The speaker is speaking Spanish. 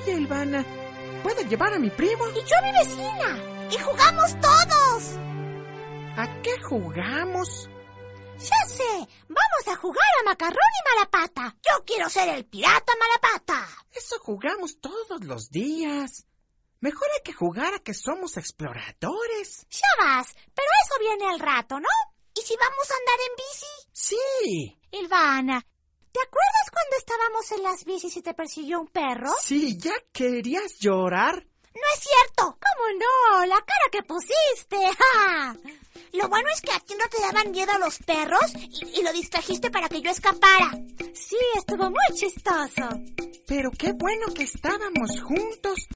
Oye, Ilvana, ¿puedo llevar a mi primo? Y yo a mi vecina. Y jugamos todos. ¿A qué jugamos? Ya sé, vamos a jugar a Macarrón y Malapata. Yo quiero ser el pirata Malapata. Eso jugamos todos los días. Mejor hay que jugar a que somos exploradores. Ya vas, pero eso viene al rato, ¿no? ¿Y si vamos a andar en bici? Sí. Ilvana, ¿te acuerdas cuando estábamos en las bicis y te persiguió un perro? Sí, ¿ya querías llorar? No es cierto. ¿Cómo no? La cara que pusiste. ¡Ja! Lo bueno es que a ti no te daban miedo los perros y lo distrajiste para que yo escapara. Sí, estuvo muy chistoso. Pero qué bueno que estábamos juntos.